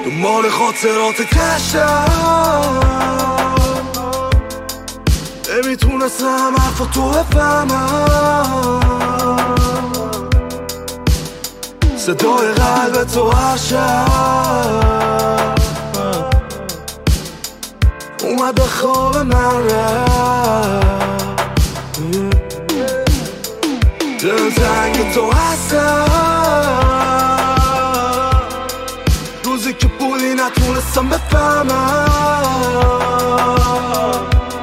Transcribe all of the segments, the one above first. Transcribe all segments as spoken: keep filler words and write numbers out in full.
دنبال خاطرات گشتم، نمیتونستم حرف تو بفهمم، صدای قلب تو هر شب اومد به خواب من رفت. دل تنگ تو هستم، روزی که بودی نتونستم بفهمم،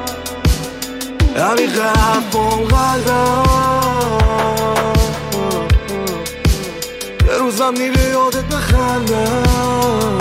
عمیق حرفم قلبم یه روزم میره یادت بخندم.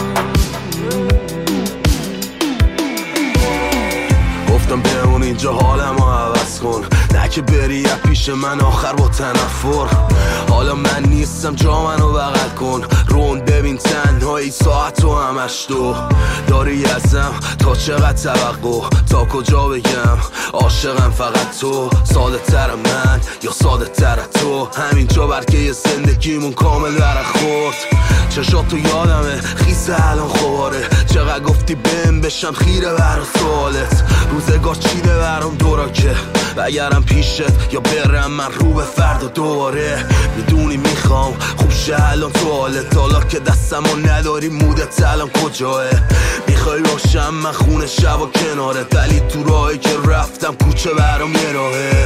گفتم بمون اینجا حالمو عوض کن، نه که بری از پیش من آخر با تنفر. حالا من نیستم جا منو بغل کن، رون ببین تنهایی ساعت و همش تو داری ازم، تا چقدر توقع، تا کجا بگم عاشقم فقط تو. ساده تر من یا ساده تر تو، همینجا برکه زندگیمون کامل در خورد. چشات تو یادمه خیسه الان خواره، چقدر گفتی بهم بشم خیره بر سوالت. روزگار چیده برام دورا که بگرم پیشت یا برم من رو به فردا دوباره. میدونی میخوام خوب شه الان تو حالت، حالا که دستمو نداری مودت الان کجاه. میخوای باشم من خونه شب و کنارت، ولی تو راهی که رفتم کوچه برام یه راهه.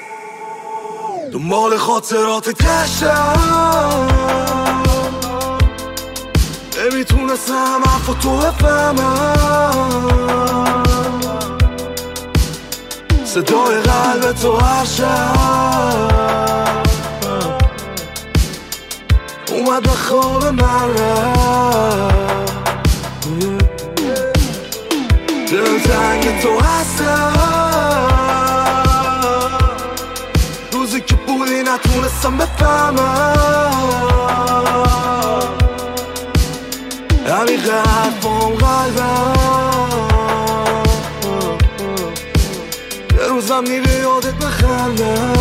دنبال خاطرات گشتم، نمیتونستم حرف تو بفهمم، صدای قلب تو هر شب اومد به خواب من رفت. دل تنگ تو هستم، روزی که بودی نتونستم بفهمم، عمیق حرفم قلبم یه روزم میره یادت بخندم.